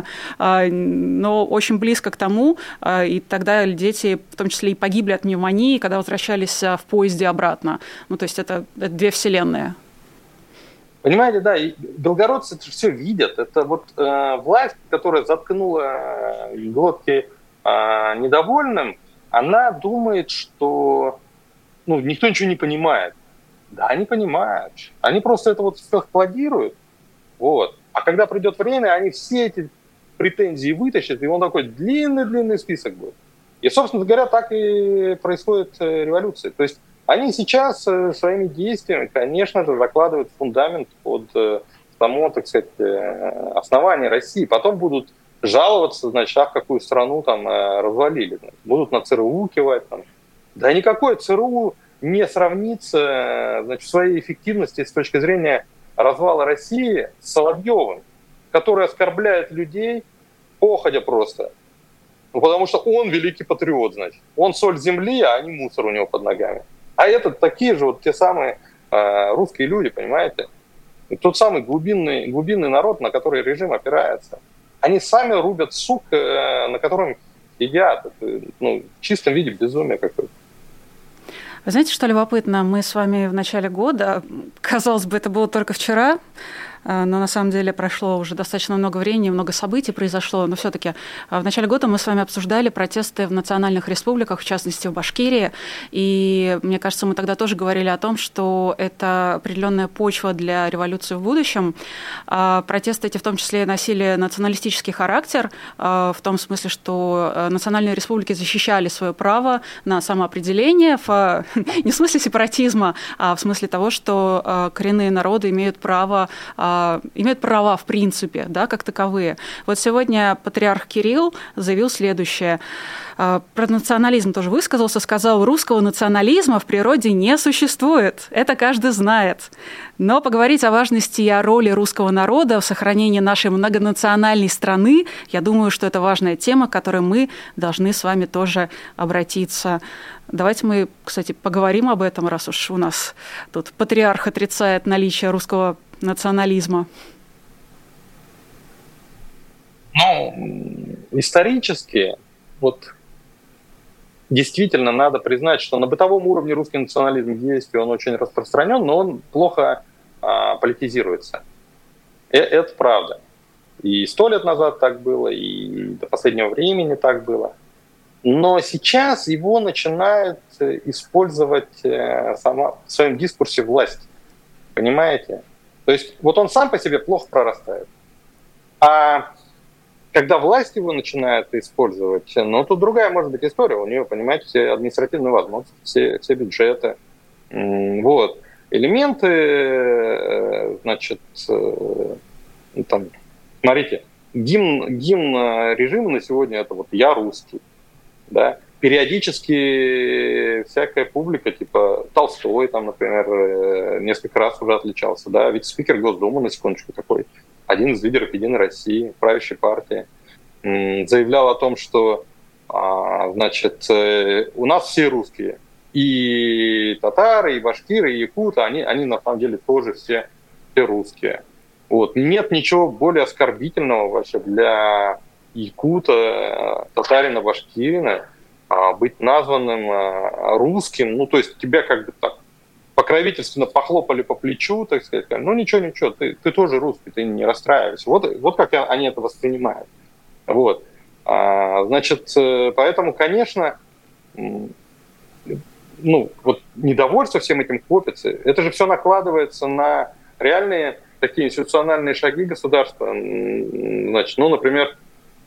но очень близко к тому, и тогда дети, в том числе и погибли от пневмонии, когда возвращались в поезде обратно. Ну, то есть это, это две вселенные. Понимаете, да, и белгородцы это все видят. Это вот э, власть, которая заткнула глотки э, недовольным, она думает, что ну, никто ничего не понимает. Да, они понимают. Они просто это вот все складируют. Вот. А когда придет время, они все эти претензии вытащат, и он такой длинный-длинный список будет. И, собственно говоря, так и происходит революция. То есть они сейчас своими действиями, конечно же, закладывают фундамент под само, так сказать, основание России. Потом будут жаловаться, значит, а в какую страну там развалили. Будут на ЦРУ кивать. Там. Да никакой ЦРУ не сравнится, значит, в своей эффективности с точки зрения развала России с Соловьевым, который оскорбляет людей походя просто. Ну, потому что он великий патриот, значит. Он соль земли, а не мусор у него под ногами. А это такие же вот те самые э, русские люди, понимаете? И тот самый глубинный, глубинный народ, на который режим опирается. Они сами рубят сук, э, на котором едят. Это, ну, в чистом виде безумие какое-то. Вы знаете, что любопытно? Мы с вами в начале года, казалось бы, это было только вчера, но на самом деле прошло уже достаточно много времени, много событий произошло, но все-таки в начале года мы с вами обсуждали протесты в национальных республиках, в частности в Башкирии, и мне кажется, мы тогда тоже говорили о том, что это определенная почва для революции в будущем. Протесты эти в том числе носили националистический характер, в том смысле, что национальные республики защищали свое право на самоопределение, в, не в смысле сепаратизма, а в смысле того, что коренные народы имеют право имеют права в принципе, да, как таковые. Вот сегодня патриарх Кирилл заявил следующее. Про национализм тоже высказался, сказал, русского национализма в природе не существует. Это каждый знает. Но поговорить о важности и о роли русского народа в сохранении нашей многонациональной страны, я думаю, что это важная тема, к которой мы должны с вами тоже обратиться. Давайте мы, кстати, поговорим об этом, раз уж у нас тут патриарх отрицает наличие русского национализма. Ну, исторически, вот действительно надо признать, что на бытовом уровне русский национализм есть, и он очень распространен, но он плохо а, политизируется. И, это правда. И сто лет назад так было, и до последнего времени так было. Но сейчас его начинают использовать сама, в своем дискурсе власть. Понимаете? То есть вот он сам по себе плохо прорастает. А когда власть его начинает использовать, ну, тут другая может быть история. У нее, понимаете, все административные возможности, все, все бюджеты. Вот. Элементы, значит, там, смотрите, гимн, гимн режима на сегодня это вот «Я русский». Да? Периодически всякая публика, типа Толстой, там, например, несколько раз уже отличался, да, вице-спикер Госдумы, на секундочку, такой, один из лидеров «Единой России», правящей партии, заявлял о том, что, значит, у нас все русские, и татары, и башкиры, и якуты, они, они на самом деле тоже все, все русские. Вот. Нет ничего более оскорбительного вообще для якута, татарина, башкирина, быть названным русским, ну, то есть тебя как бы так покровительственно похлопали по плечу, так сказать, ну, ничего-ничего, ты, ты тоже русский, ты не расстраивайся. Вот, вот как они это воспринимают. Вот. А, значит, поэтому, конечно, ну, вот недовольство всем этим копится. Это же все накладывается на реальные такие институциональные шаги государства. Значит, ну, например,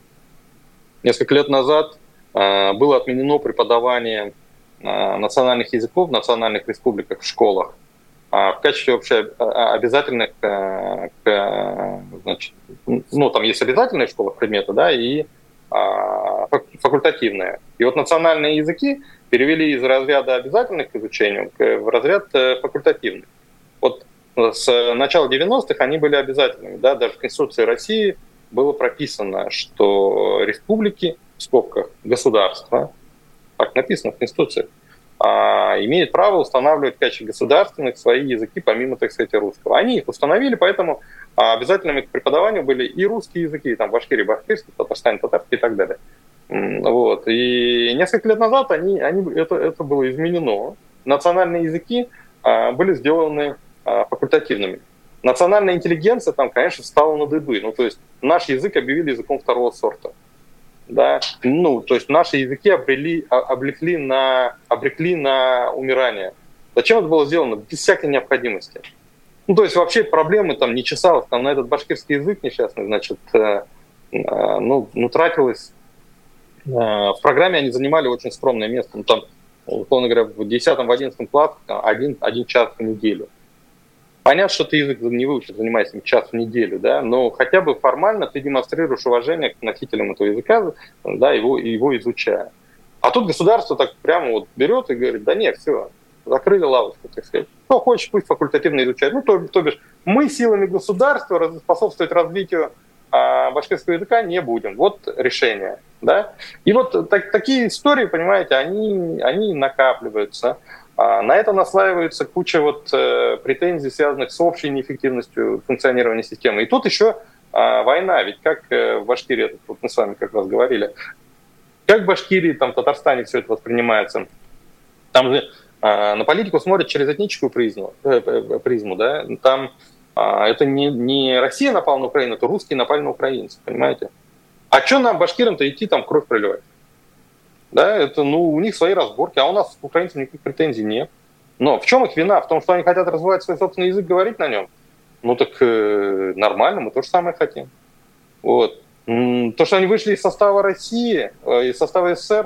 несколько лет назад э, было отменено преподавание э, национальных языков в национальных республиках в школах э, в качестве вообще обязательных, э, к, значит, ну, там есть обязательные в школах предметы, да, и э, факультативные. И вот национальные языки перевели из разряда обязательных к изучению в разряд э, факультативных. Вот с начала девяностых они были обязательными, да, даже в Конституции России было прописано, что республики, в скобках, государства, так написано в Конституции, а, имеют право устанавливать в качестве государственных свои языки, помимо, так сказать, русского. Они их установили, поэтому обязательными к преподаванию были и русские языки, там, башкирий, башкирский, татарстане, татарский и так далее. Вот. И несколько лет назад они, они, это, это было изменено. Национальные языки а, были сделаны а, факультативными. Национальная интеллигенция там, конечно, встала на дыбы. Ну, то есть наш язык объявили языком второго сорта. Да? Ну, то есть наши языки обрели, облекли на, обрекли на умирание. Зачем это было сделано? Без всякой необходимости. Ну, то есть вообще проблемы там не чесалось. Там на этот башкирский язык несчастный, значит, э, э, ну, ну, тратилось. Э, в программе они занимали очень скромное место. Ну, там, условно говоря, в десятом-одиннадцатом классе один, один час в неделю. Понятно, что ты язык не выучишь, занимаясь им час в неделю, да, но хотя бы формально ты демонстрируешь уважение к носителям этого языка, да, его, его изучая. А тут государство так прямо вот берет и говорит, да нет, все, закрыли лавочку, так сказать. Кто хочет, пусть факультативно изучает. Ну, то, то бишь, мы силами государства способствовать развитию а, башкирского языка не будем. Вот решение, да. И вот так, такие истории, понимаете, они, они накапливаются. На это наслаивается куча вот, э, претензий, связанных с общей неэффективностью функционирования системы. И тут еще э, война, ведь как э, в Башкирии, вот мы с вами как раз говорили, как в Башкирии, там, в Татарстане все это воспринимается. Там же э, на политику смотрят через этническую призму, э, призму да? Там э, это не, не Россия напала на Украину, это русские напали на украинцев, понимаете? А что нам, башкирам-то, идти там кровь проливать? Да, это, ну, у них свои разборки, а у нас к украинцам никаких претензий нет. Но в чем их вина? В том, что они хотят развивать свой собственный язык, говорить на нем? Ну так э, нормально, мы то же самое хотим. Вот. То, что они вышли из состава России, э, из состава СССР,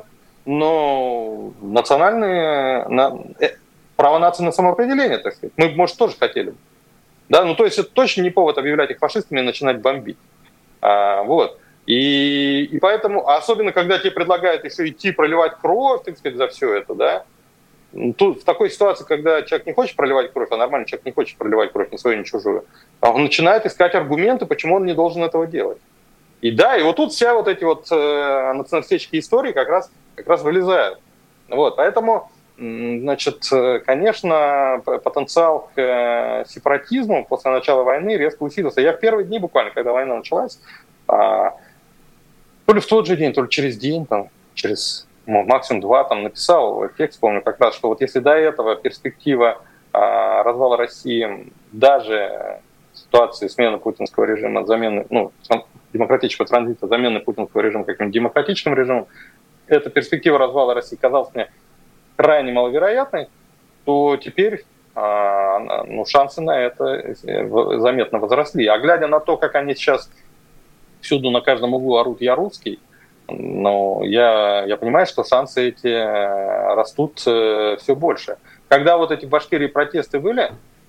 но национальные, на, э, право нации на самоопределение, так сказать, мы, может, тоже хотели бы. Да, ну то есть это точно не повод объявлять их фашистами и начинать бомбить. А, вот. И, и поэтому, особенно когда тебе предлагают еще идти проливать кровь, так сказать, за все это, да, тут в такой ситуации, когда человек не хочет проливать кровь, а нормальный человек не хочет проливать кровь ни свою, ни чужую, он начинает искать аргументы, почему он не должен этого делать. И да, и вот тут вся вот эти вот э, националистические истории как раз, как раз вылезают. Вот, поэтому, значит, конечно, потенциал к э, сепаратизму после начала войны резко усилился. Я в первые дни буквально, когда война началась, э, то ли в тот же день, то ли через день, там, через ну, максимум два, там, написал текст, помню как раз, что вот если до этого перспектива а, развала России, даже в ситуации смены путинского режима, замены, ну, демократического транзита, замены путинского режима каким-нибудь демократическим режимом, эта перспектива развала России казалась мне крайне маловероятной, то теперь а, ну, шансы на это заметно возросли. А глядя на то, как они сейчас всюду на каждом углу орут «я русский», но я, я понимаю, что шансы эти растут э, все больше. Когда вот эти в Башкирии протесты были,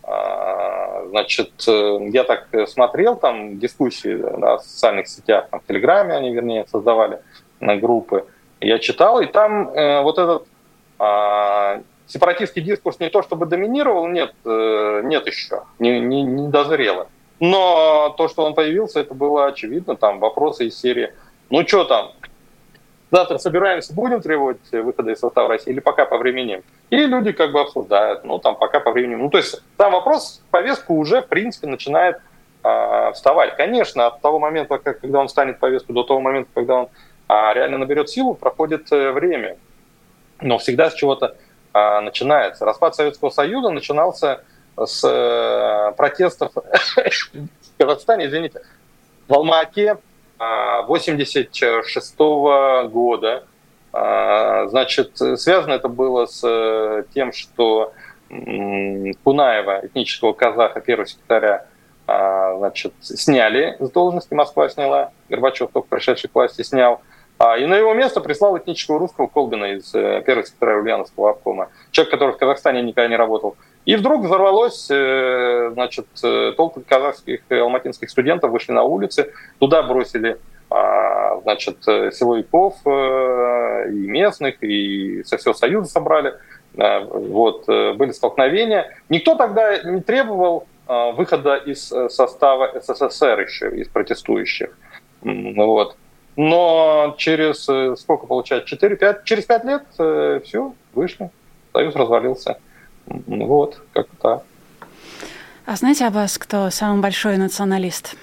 э, значит, э, я так смотрел там дискуссии да, в социальных сетях, там, в Телеграме они, вернее, создавали на группы, я читал, и там э, вот этот э, сепаратистский дискурс не то чтобы доминировал, нет, э, нет еще, не, не, не дозрело. Но то, что он появился, это было очевидно. Там вопросы из серии, ну что там, завтра собираемся, будем требовать выхода из состава России или пока повременим? И люди как бы обсуждают, ну там пока повременим. Ну то есть там вопрос, повестку уже в принципе начинает э, вставать. Конечно, от того момента, когда он станет повестку, до того момента, когда он э, реально наберет силу, проходит э, время. Но всегда с чего-то э, начинается. Распад Советского Союза начинался с э, протестов в Казахстане, извините, в Алма-Ате восемьдесят шестого года, Значит, связано это было с тем, что Кунаева, этнического казаха, первого секретаря, значит, сняли с должности, Москва сняла, Горбачев, только пришедший к власти, снял. И на его место прислал этнического русского Колбина из первого секретаря Ульяновского обкома, человек, который в Казахстане никогда не работал. И вдруг взорвалось, значит, толпы казахских и алматинских студентов вышли на улицы, туда бросили, значит, силовиков и местных, и со всего Союза собрали. Вот, были столкновения. Никто тогда не требовал выхода из состава СССР еще, из протестующих. Вот. Но через, сколько получается, четыре-пять, через пять лет все, вышли, Союз развалился. Вот, как-то так. А знаете о вас, кто самый большой националист?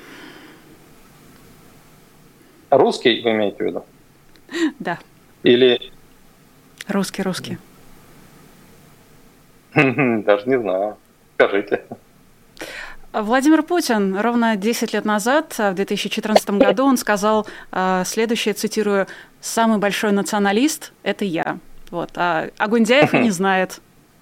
Русский, вы имеете в виду? Да. Или... Русский, русский. Даже не знаю. Скажите. Владимир Путин ровно десять лет назад, в две тысячи четырнадцатом году, он сказал следующее, цитирую: «Самый большой националист – это я». Вот. А, а Гундяев и не знает.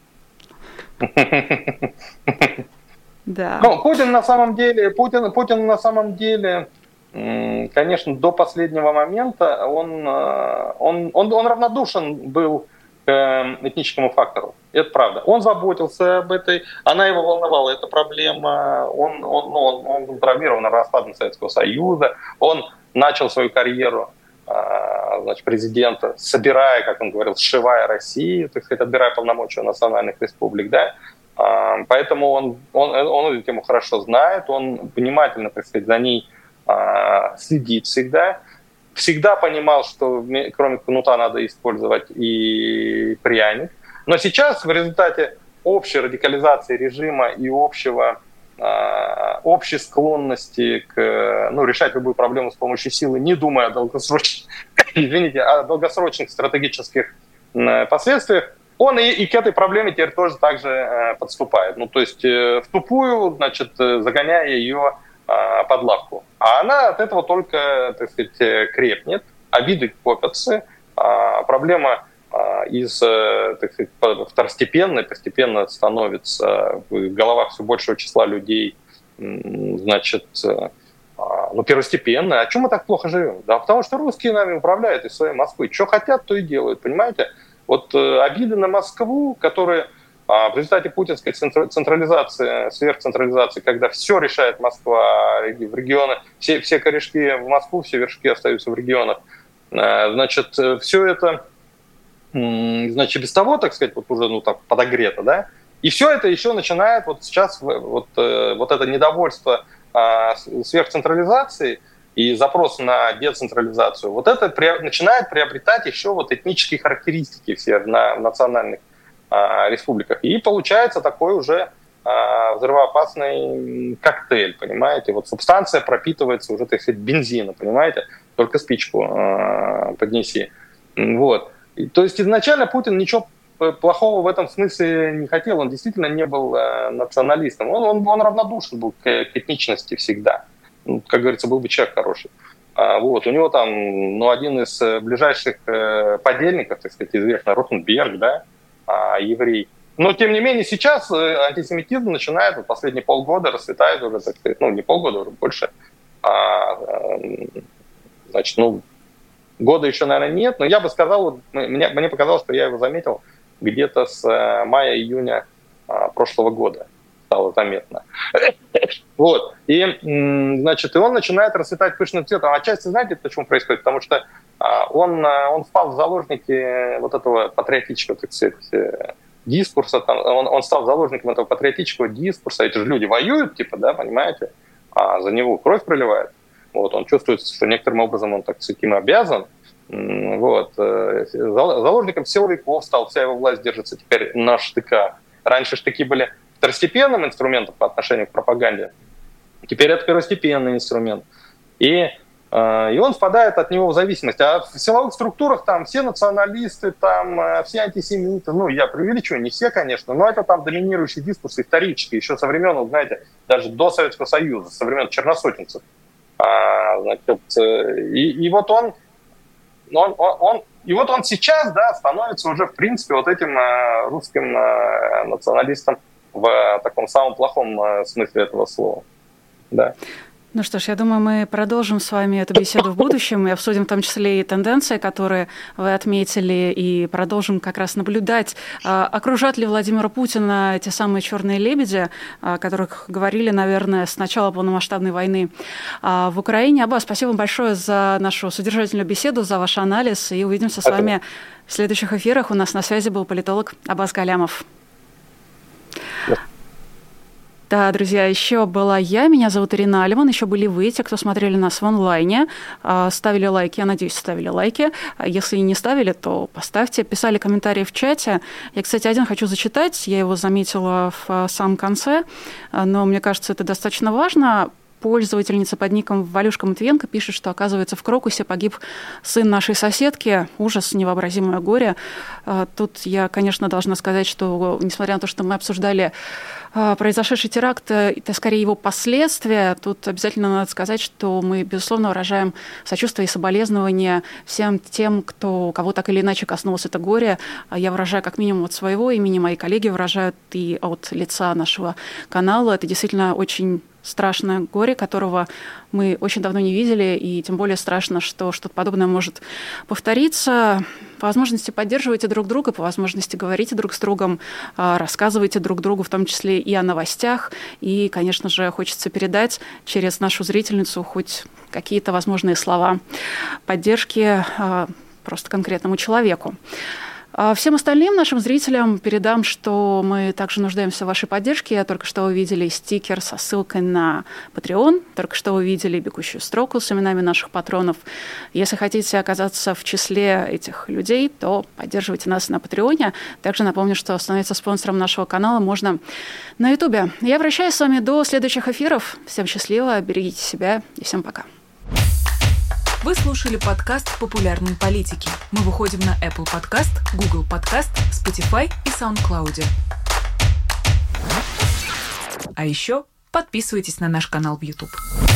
Да. Ну, Путин на самом деле, Путин, Путин на самом деле, конечно, до последнего момента он, он, он, он равнодушен был к этническому фактору. Это правда. Он заботился об этой, она его волновала, эта проблема. Он, он, он, он был травмирован распадом Советского Союза. Он начал свою карьеру, значит, президента, собирая, как он говорил, сшивая Россию, так сказать, отбирая полномочия национальных республик, да. Поэтому он, он, он эту тему хорошо знает, он внимательно, так сказать, за ней следит всегда. Всегда понимал, что кроме кнута надо использовать и пряник. Но сейчас в результате общей радикализации режима и общего, общей склонности к, ну, решать любую проблему с помощью силы, не думая о долгосрочных, извините, о долгосрочных стратегических последствиях, он и, и к этой проблеме теперь тоже так же подступает. Ну, то есть в тупую, значит, загоняя ее под лавку. А она от этого только, так сказать, крепнет, обиды копятся, проблема из, так сказать, второстепенной постепенно становится в головах все большего числа людей, значит, ну, первостепенная. А чем мы так плохо живем? Да потому что русские нами управляют из своей Москвы. Что хотят, то и делают, понимаете? Вот обиды на Москву, которые в результате путинской централизации, сверхцентрализации, когда все решает Москва, в регионы, все, все корешки в Москву, все вершки остаются в регионах, значит, все это, значит, без того, так сказать, вот уже, ну, так подогрето, да, и все это еще начинает вот сейчас вот, вот это недовольство сверхцентрализации и запрос на децентрализацию, вот это начинает приобретать еще вот этнические характеристики все на национальных республиках. И получается такой уже а, взрывоопасный коктейль, понимаете? Вот субстанция пропитывается уже, так сказать, бензином, понимаете? Только спичку а, поднеси. Вот. И, то есть изначально Путин ничего плохого в этом смысле не хотел. Он действительно не был а, националистом. Он, он, он равнодушен был к, к этничности всегда. Ну, как говорится, был бы человек хороший. А, вот. У него там, ну, один из ближайших э, подельников, так сказать, известный, Ротенберг, да, еврей. Но, тем не менее, сейчас антисемитизм начинает, вот последние полгода расцветает уже, так сказать, ну, не полгода, уже больше. А, значит, ну, года еще, наверное, нет, но я бы сказал, вот, мне, мне показалось, что я его заметил где-то с мая-июня прошлого года. Стало заметно. Вот. И, значит, и он начинает расцветать пышным цветом. Отчасти, знаете, почему происходит? Потому что он, он впал в заложники вот этого патриотического, так сказать, дискурса. Там, он, он стал заложником этого патриотического дискурса. Эти же люди воюют, типа, да, понимаете? А за него кровь проливает. Вот. Он чувствует, что некоторым образом он, так сказать, им обязан. Вот. Заложником силовиков стал. Вся его власть держится теперь на штыках. Раньше штыки были второстепенным инструментом по отношению к пропаганде. Теперь это первостепенный инструмент. И, э, и он впадает от него в зависимость. А в силовых структурах там все националисты, там э, все антисемиты, ну, я преувеличиваю, не все, конечно, но это там доминирующий дискурс исторический, еще со времен, вот, знаете, даже до Советского Союза, со времен черносотенцев. А, значит, и, и вот он он, он, он, и вот он сейчас, да, становится уже, в принципе, вот этим э, русским э, националистом в э, таком самом плохом э, смысле этого слова. Да. Ну что ж, я думаю, мы продолжим с вами эту беседу в будущем и обсудим в том числе и тенденции, которые вы отметили, и продолжим как раз наблюдать, окружат ли Владимира Путина те самые черные лебеди, о которых говорили, наверное, с начала полномасштабной войны в Украине. Аббас, спасибо вам большое за нашу содержательную беседу, за ваш анализ, и увидимся с вами в следующих эфирах. У нас на связи был политолог Аббас Галямов. Да, друзья, еще была я, меня зовут Ирина Алиман, еще были вы, те, кто смотрели нас в онлайне, ставили лайки, я надеюсь, ставили лайки. Если не ставили, то поставьте, писали комментарии в чате. Я, кстати, один хочу зачитать, я его заметила в самом конце, но мне кажется, это достаточно важно. Пользовательница под ником Валюшка Матвиенко пишет, что, оказывается, в Крокусе погиб сын нашей соседки. Ужас, невообразимое горе. Тут я, конечно, должна сказать, что, несмотря на то, что мы обсуждали произошедший теракт, это скорее его последствия. Тут обязательно надо сказать, что мы, безусловно, выражаем сочувствие и соболезнования всем тем, кто, кого так или иначе коснулось это горе. Я выражаю как минимум от своего имени, мои коллеги выражают и от лица нашего канала. Это действительно очень страшное горе, которого мы очень давно не видели, и тем более страшно, что что-то подобное может повториться. По возможности поддерживайте друг друга, по возможности говорите друг с другом, рассказывайте друг другу, в том числе и о новостях. И, конечно же, хочется передать через нашу зрительницу хоть какие-то возможные слова поддержки просто конкретному человеку. Всем остальным нашим зрителям передам, что мы также нуждаемся в вашей поддержке. Только что увидели стикер со ссылкой на Patreon, только что увидели бегущую строку с именами наших патронов. Если хотите оказаться в числе этих людей, то поддерживайте нас на Патреоне. Также напомню, что становиться спонсором нашего канала можно на Ютубе. Я прощаюсь с вами до следующих эфиров. Всем счастливо, берегите себя и всем пока. Вы слушали подкаст «Популярные политики». Мы выходим на Apple Podcast, Google Podcast, Spotify и SoundCloud. А еще подписывайтесь на наш канал в YouTube.